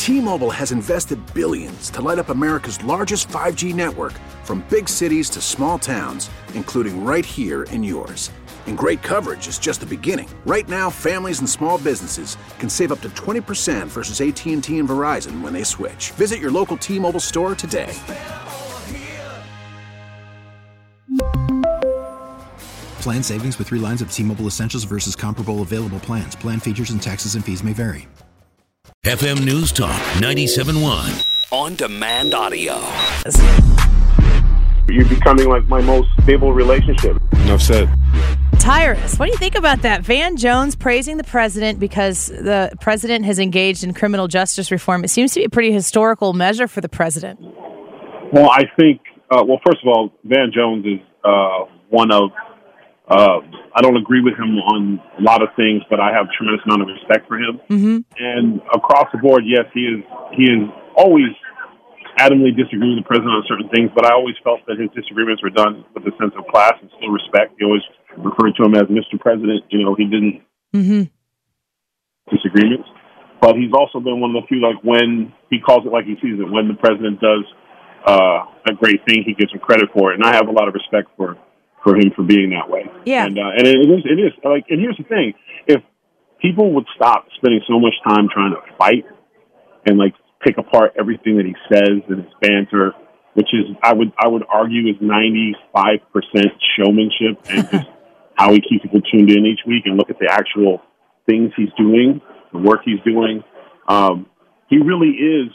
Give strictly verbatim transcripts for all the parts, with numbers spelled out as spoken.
T-Mobile has invested billions to light up America's largest five G network, from big cities to small towns, including right here in yours. And great coverage is just the beginning. Right now, families and small businesses can save up to twenty percent versus A T and T and Verizon when they switch. Visit your local T-Mobile store today. Plan savings with three lines of T-Mobile Essentials versus comparable available plans. Plan features and taxes and fees may vary. F M News Talk ninety-seven point one. On demand audio. You're becoming like my most stable relationship. Enough said. Tyrus, what do you think about that? Van Jones praising the president because the president has engaged in criminal justice reform. It seems to be a pretty historical measure for the president. Well, I think, uh, well, first of all, Van Jones is uh, one of, uh, I don't agree with him on a lot of things, but I have a tremendous amount of respect for him. Mm-hmm. And across the board, yes, he is, he is always adamantly disagree with the president on certain things, but I always felt that his disagreements were done with a sense of class and still respect. He always referred to him as Mister President. You know, he didn't mm-hmm. disagreements. But he's also been one of the few, like, when he calls it like he sees it, when the president does uh, a great thing, he gives him credit for it. And I have a lot of respect for, for him for being that way. Yeah. And, uh, and it is, it is, like, and here's the thing. If people would stop spending so much time trying to fight and, like, pick apart everything that he says and his banter, which is, I would I would argue, is ninety-five percent showmanship and just how he keeps people tuned in each week and look at the actual things he's doing, the work he's doing. Um, he really is,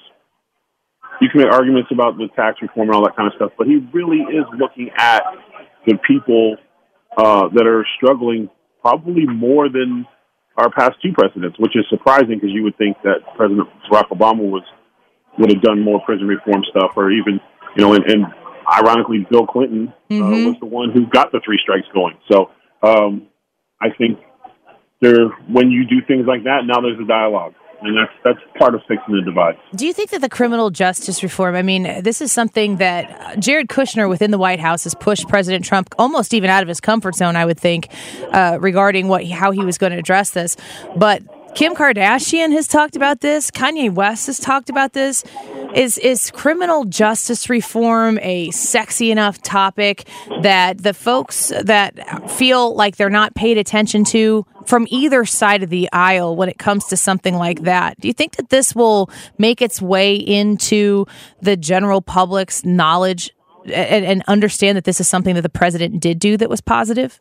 you can make arguments about the tax reform and all that kind of stuff, but he really is looking at the people uh, that are struggling probably more than our past two presidents, which is surprising because you would think that President Barack Obama was would have done more prison reform stuff, or even, you know, and, and ironically, Bill Clinton mm-hmm. uh, was the one who got the three strikes going. So um, I think there, when you do things like that, now there's a dialogue. And that's that's part of fixing the divide. Do you think that the criminal justice reform, I mean, this is something that Jared Kushner within the White House has pushed President Trump almost even out of his comfort zone, I would think, uh, regarding what how he was going to address this. But Kim Kardashian has talked about this. Kanye West has talked about this. Is is criminal justice reform a sexy enough topic that the folks that feel like they're not paid attention to from either side of the aisle when it comes to something like that? Do you think that this will make its way into the general public's knowledge and, and understand that this is something that the president did do that was positive?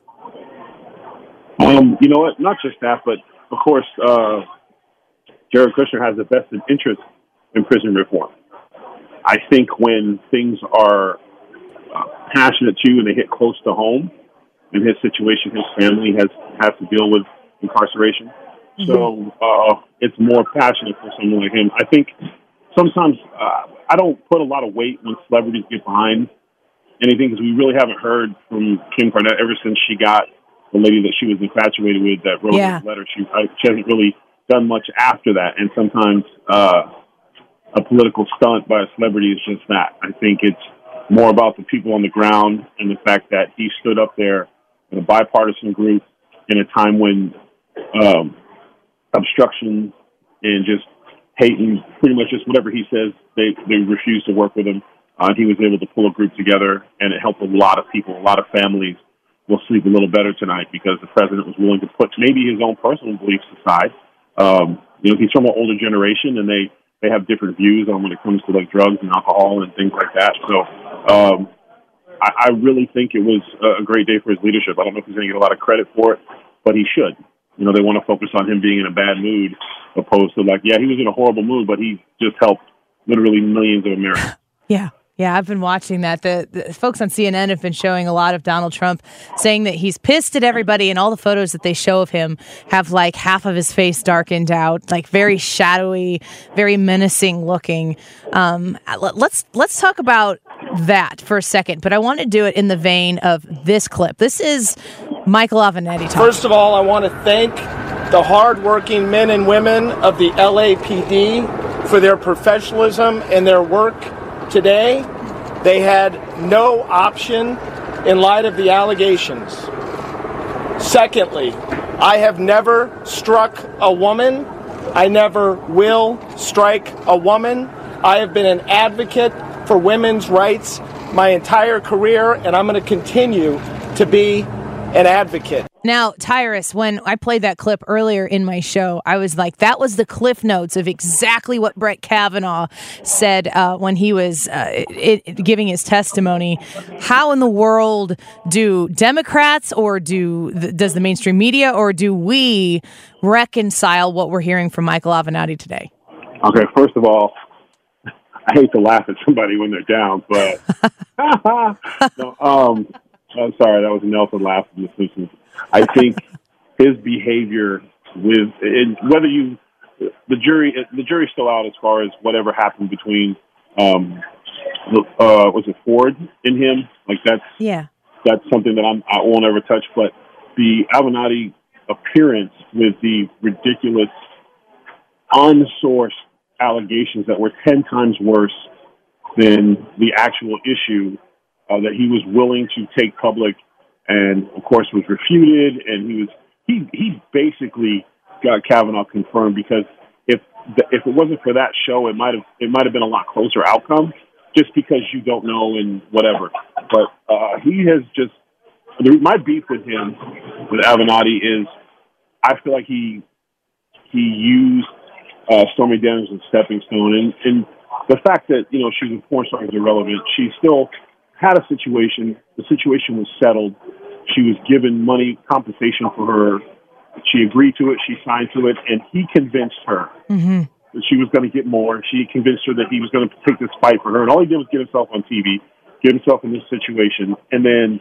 Um, you know what? Not just that, but of course, uh, Jared Kushner has a vested interest in prison reform. I think when things are uh, passionate to you and they hit close to home, in his situation, his family has, has to deal with incarceration. Mm-hmm. So uh, it's more passionate for someone like him. I think sometimes uh, I don't put a lot of weight when celebrities get behind anything, because we really haven't heard from Kim Kardashian ever since she got the lady that she was infatuated with that wrote yeah. this letter. She, I, she hasn't really done much after that. And sometimes uh, a political stunt by a celebrity is just that. I think it's more about the people on the ground and the fact that he stood up there in a bipartisan group in a time when um, obstruction and just hating, pretty much just whatever he says, they, they refuse to work with him. Uh, he was able to pull a group together, and it helped a lot of people, a lot of families will sleep a little better tonight because the president was willing to put maybe his own personal beliefs aside. Um, you know, he's from an older generation, and they, they have different views on when it comes to like drugs and alcohol and things like that. So um, I, I really think it was a great day for his leadership. I don't know if he's going to get a lot of credit for it, but he should. You know, they want to focus on him being in a bad mood, opposed to like, yeah, he was in a horrible mood, but he just helped literally millions of Americans. Yeah. Yeah, I've been watching that. The, the folks on C N N have been showing a lot of Donald Trump saying that he's pissed at everybody, and all the photos that they show of him have like half of his face darkened out, like very shadowy, very menacing looking. Um, let's let's talk about that for a second, but I want to do it in the vein of this clip. This is Michael Avenatti talking. First of all, I want to thank the hardworking men and women of the L A P D for their professionalism and their work today. They had no option in light of the allegations. Secondly, I have never struck a woman I never will strike a woman. I have been an advocate for women's rights my entire career, and I'm going to continue to be an advocate. Now, Tyrus, when I played that clip earlier in my show, I was like, that was the cliff notes of exactly what Brett Kavanaugh said uh, when he was uh, it, it, giving his testimony. How in the world do Democrats or do the, does the mainstream media or do we reconcile what we're hearing from Michael Avenatti today? Okay, first of all, I hate to laugh at somebody when they're down, but no, um, I'm sorry, that was a Nelson laugh from The Simpsons. I think his behavior with and whether you the jury the jury's still out as far as whatever happened between um uh was it Ford and him, like that's yeah that's something that I'm I won't ever touch. But the Avenatti appearance with the ridiculous unsourced allegations that were ten times worse than the actual issue uh, that he was willing to take public. And of course was refuted, and he was he he basically got Kavanaugh confirmed, because if the, if it wasn't for that show, it might have it might have been a lot closer outcome, just because you don't know and whatever. But uh, he has just my beef with him with Avenatti is I feel like he he used uh, Stormy Daniels as a stepping stone, and, and the fact that you know she was a porn star is irrelevant. She still had a situation. The situation was settled. She was given money compensation for her. She agreed to it. She signed to it, and he convinced her mm-hmm. that she was going to get more. She convinced her that he was going to take this fight for her, and all he did was get himself on T V, get himself in this situation, and then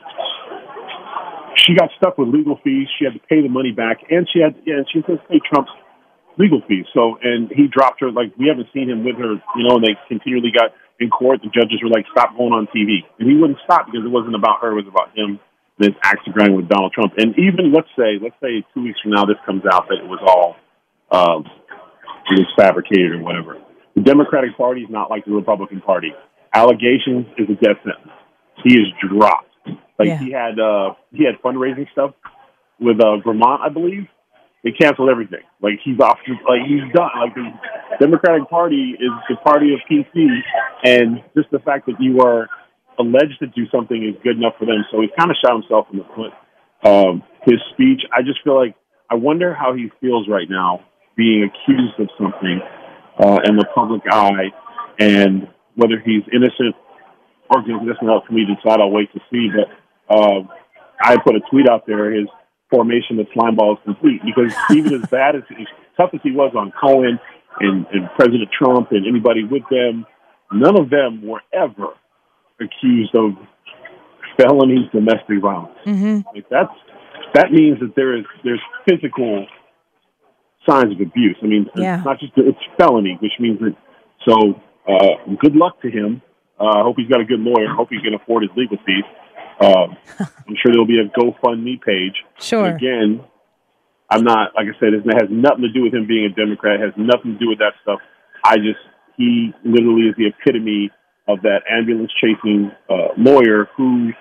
she got stuck with legal fees. She had to pay the money back, and she had yeah, and she had to pay Trump's legal fees. So, and he dropped her. Like, we haven't seen him with her, you know. And they continually got in court. The judges were like, "Stop going on T V," and he wouldn't stop because it wasn't about her; it was about him. This axe to grind with Donald Trump. And even, let's say, let's say two weeks from now, this comes out that it was all, um, it was fabricated or whatever. The Democratic Party is not like the Republican Party. Allegations is a death sentence. He is dropped. Like, yeah. he had, uh, he had fundraising stuff with, uh, Vermont, I believe. They canceled everything. Like, he's off, like, he's done. Like, the Democratic Party is the party of P C, and just the fact that you are alleged to do something is good enough for them. So he's kind of shot himself in the foot. Um, his speech, I just feel like, I wonder how he feels right now being accused of something uh, in the public eye, and whether he's innocent or guilty. That's not up for me to decide. I'll wait to see. But uh, I put a tweet out there, his formation of slime ball is complete, because even as bad as, as tough as he was on Cohen and, and President Trump and anybody with them, none of them were ever accused of felonies, domestic violence. Mm-hmm. Like that's that means that there is there's physical signs of abuse. I mean, yeah. it's not just it's felony, which means that. So, uh, good luck to him. Uh, I hope he's got a good lawyer. I hope he can afford his legal fees. Um, I'm sure there'll be a GoFundMe page. Sure. And again, I'm not like I said. It has nothing to do with him being a Democrat. It has nothing to do with that stuff. I just he literally is the epitome of that ambulance-chasing uh, lawyer who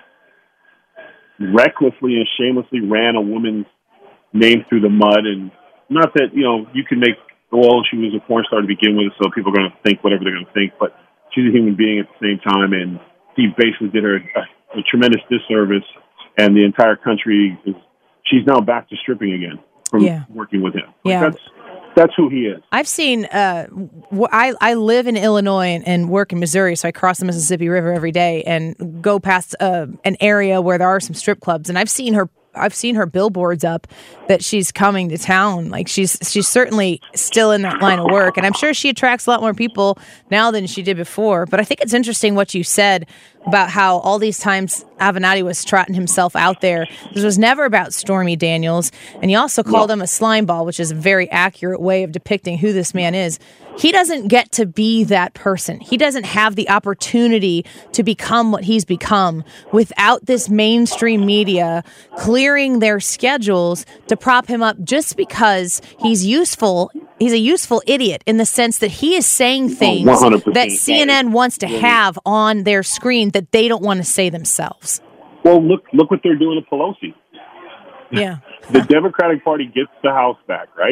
recklessly and shamelessly ran a woman's name through the mud. And not that, you know, you can make, well, she was a porn star to begin with, so people are going to think whatever they're going to think, but she's a human being at the same time, and he basically did her a, a tremendous disservice, and the entire country is, she's now back to stripping again from yeah. working with him. Like yeah. That's, That's who he is. I've seen, uh, w- I, I live in Illinois and, and work in Missouri, so I cross the Mississippi River every day and go past uh, an area where there are some strip clubs. And I've seen her I've seen her billboards up that she's coming to town. Like she's she's certainly still in that line of work, and I'm sure she attracts a lot more people now than she did before. But I think it's interesting what you said about how all these times Avenatti was trotting himself out there. This was never about Stormy Daniels, and you also called him a slime ball, which is a very accurate way of depicting who this man is. He doesn't get to be that person. He doesn't have the opportunity to become what he's become without this mainstream media clearing their schedules to prop him up just because he's useful. He's a useful idiot in the sense that he is saying things that C N N wants to have on their screen that they don't want to say themselves. Well, look look what they're doing to Pelosi. Yeah. The Democratic Party gets the House back, right?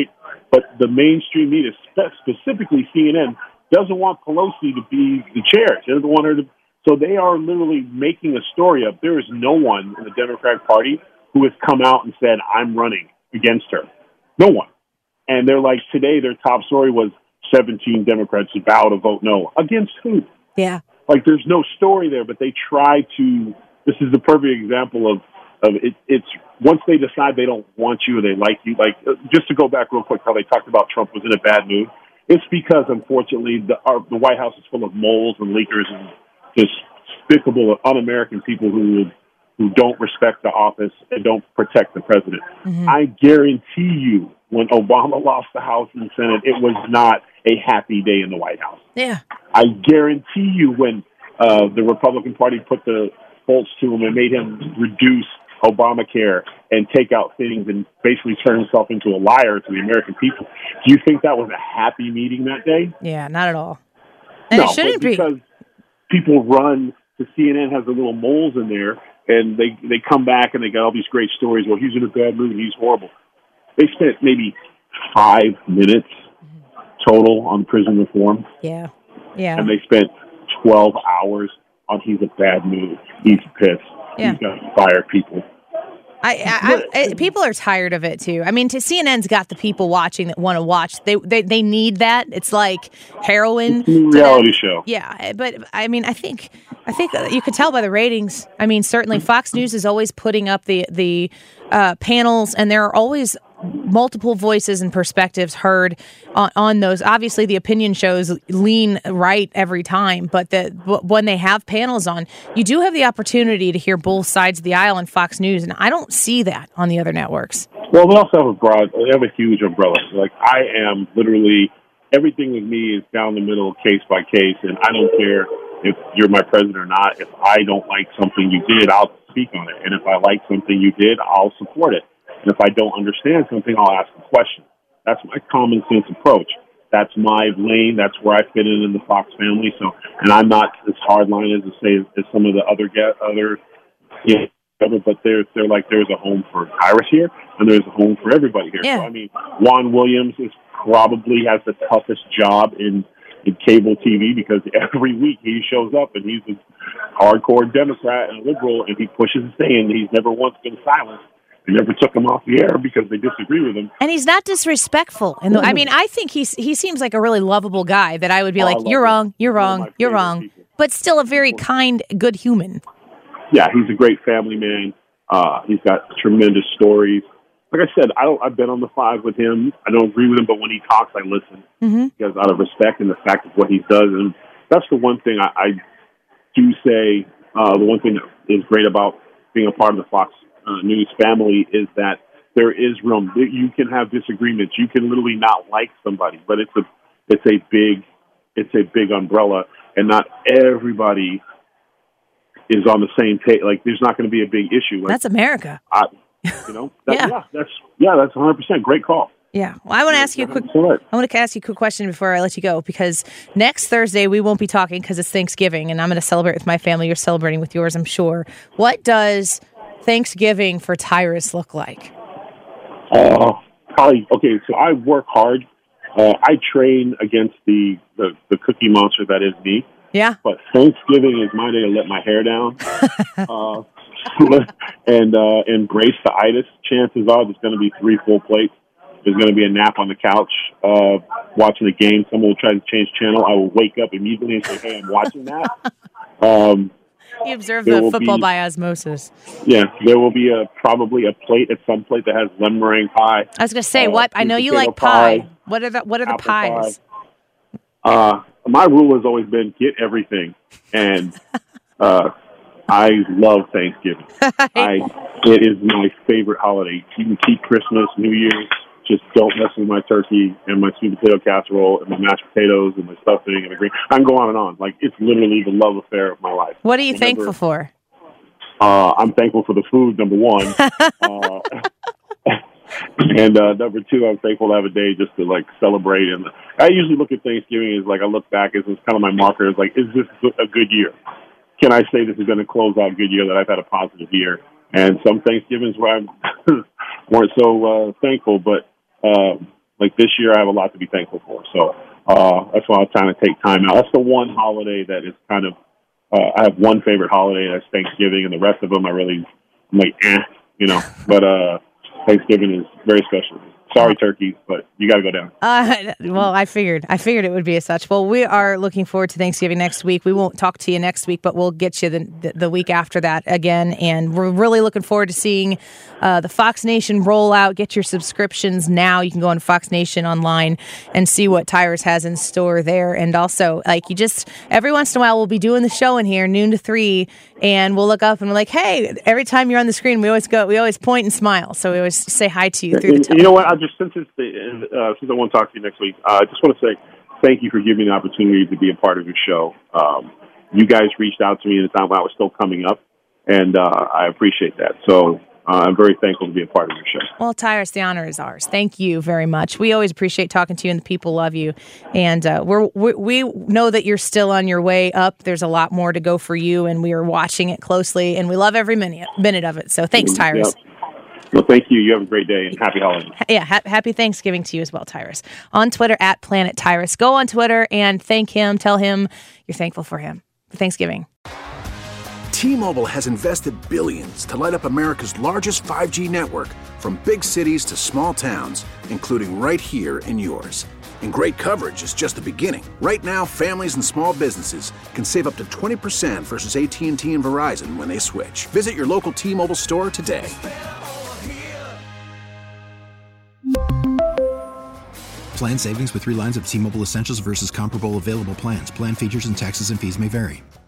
But the mainstream media, specifically C N N, doesn't want Pelosi to be the chair. They doesn't want her to. So they are literally making a story up. There is no one in the Democratic Party who has come out and said, I'm running against her. No one. And they're like, today their top story was seventeen Democrats vow to vote no. Against who? Yeah. Like, there's no story there, but they try to. This is the perfect example of, of it, it's once they decide they don't want you or they like you. Like, just to go back real quick, how they talked about Trump was in a bad mood. It's because, unfortunately, the, our, the White House is full of moles and leakers and just despicable, un-American people who who don't respect the office and don't protect the president. Mm-hmm. I guarantee you, when Obama lost the House and the Senate, it was not a happy day in the White House. Yeah. I guarantee you, when uh, the Republican Party put the bolts to him and made him reduce Obamacare and take out things and basically turn himself into a liar to the American people, do you think that was a happy meeting that day? Yeah, not at all. And no, it shouldn't but because be. People run to C N N has the little moles in there, and they, they come back and they got all these great stories. Well, he's in a bad mood. He's horrible. They spent maybe five minutes total on prison reform. Yeah, yeah. And they spent twelve hours on he's a bad mood. He's pissed. Yeah. He's going to fire people. I, I, I, people are tired of it too. I mean, to C N N's got the people watching that want to watch. They, they they need that. It's like heroin. It's a reality show. Yeah, but I mean, I think I think you could tell by the ratings. I mean, certainly Fox News is always putting up the the uh, panels, and there are always multiple voices and perspectives heard on, on those. Obviously, the opinion shows lean right every time, but the when they have panels on, you do have the opportunity to hear both sides of the aisle on Fox News, and I don't see that on the other networks. Well, they also have a broad, they have a huge umbrella. Like, I am literally, everything with me is down the middle, case by case, and I don't care if you're my president or not. If I don't like something you did, I'll speak on it, and if I like something you did, I'll support it. And if I don't understand something, I'll ask a question. That's my common sense approach. That's my lane. That's where I fit in in the Fox family. So, and I'm not as hardline as to say as some of the other get other, you know, but they're they're like there's a home for Iris here, and there's a home for everybody here. Yeah. So, I mean, Juan Williams is probably has the toughest job in in cable T V because every week he shows up and he's a hardcore Democrat and liberal, and he pushes his stand. He's never once been silenced. They never took him off the air because they disagree with him. And he's not disrespectful. And I mean, I think he's he seems like a really lovable guy that I would be oh, like, you're wrong, you're wrong, you're wrong. People. But still a very kind, good human. Yeah, he's a great family man. Uh, he's got tremendous stories. Like I said, I don't, I've been on the five with him. I don't agree with him, but when he talks, I listen. Mm-hmm. Because out of respect and the fact of what he does. And that's the one thing I, I do say, uh, the one thing that is great about being a part of the Fox Uh, News family is that there is room. You can have disagreements. You can literally not like somebody, but it's a it's a big it's a big umbrella, and not everybody is on the same page. Like, there's not going to be a big issue. Like, that's America. I, you know. That, yeah. yeah. That's yeah. That's one hundred percent great call. Yeah. Well, I want to ask you a quick. I want to ask you a quick question before I let you go, because next Thursday we won't be talking because it's Thanksgiving, and I'm going to celebrate with my family. You're celebrating with yours, I'm sure. What does Thanksgiving for Tyrus look like? Uh, probably, okay, so I work hard. Uh, I train against the, the, the cookie monster that is me. Yeah. But Thanksgiving is my day to let my hair down uh, and uh, embrace the itis. Chances are there's going to be three full plates. There's going to be a nap on the couch uh, watching the game. Someone will try to change channel. I will wake up immediately and say, hey, I'm watching that. Um You observe the football be, by osmosis. Yeah, there will be a probably a plate at some plate that has lemon meringue pie. I was going to say, uh, what? I know you like pie. pie. What are the What are the pies? Pie. Uh, my rule has always been get everything, and uh, I love Thanksgiving. I it is my favorite holiday. You can keep Christmas, New Year's. Just don't mess with my turkey and my sweet potato casserole and my mashed potatoes and my stuffing and the green. I can go on and on. Like, it's literally the love affair of my life. What are you Whenever, thankful for? Uh, I'm thankful for the food, number one. uh, and uh, number two, I'm thankful to have a day just to, like, celebrate. And I usually look at Thanksgiving as, like, I look back as it's kind of my marker. It's like, is this a good year? Can I say this is going to close out a good year, that I've had a positive year? And some Thanksgivings where I weren't so uh, thankful, but Uh, Like this year, I have a lot to be thankful for. So uh, that's why I'm trying to take time out. That's the one holiday that is kind of, uh, I have one favorite holiday, that's Thanksgiving, and the rest of them I really, I'm like, eh, you know. But uh, Thanksgiving is very special. Sorry, turkeys, but you got to go down. Uh, well, I figured. I figured it would be as such. Well, we are looking forward to Thanksgiving next week. We won't talk to you next week, but we'll get you the, the, the week after that again. And we're really looking forward to seeing uh, the Fox Nation roll out. Get your subscriptions now. You can go on Fox Nation online and see what Tyrus has in store there. And also, like, you just, every once in a while, we'll be doing the show in here, noon to three, and we'll look up and we're like, hey, every time you're on the screen, we always go, we always point and smile. So we always say hi to you through the telephone. You know what? I just, since it's the, uh, since I won't talk to you next week, uh, I just want to say thank you for giving me the opportunity to be a part of your show. Um, you guys reached out to me at a time when I was still coming up, and uh, I appreciate that. So uh, I'm very thankful to be a part of your show. Well, Tyrus, the honor is ours. Thank you very much. We always appreciate talking to you, and the people love you. And uh, we're, we we know that you're still on your way up. There's a lot more to go for you, and we are watching it closely, and we love every minute minute of it. So thanks, Tyrus. Yep. Well, thank you. You have a great day, and happy holidays. Yeah, ha- happy Thanksgiving to you as well, Tyrus. On Twitter, at Planet Tyrus. Go on Twitter and thank him. Tell him you're thankful for him. For Thanksgiving. T-Mobile has invested billions to light up America's largest five G network, from big cities to small towns, including right here in yours. And great coverage is just the beginning. Right now, families and small businesses can save up to twenty percent versus A T and T and Verizon when they switch. Visit your local T-Mobile store today. Plan savings with three lines of T-Mobile Essentials versus comparable available plans. Plan features and taxes and fees may vary.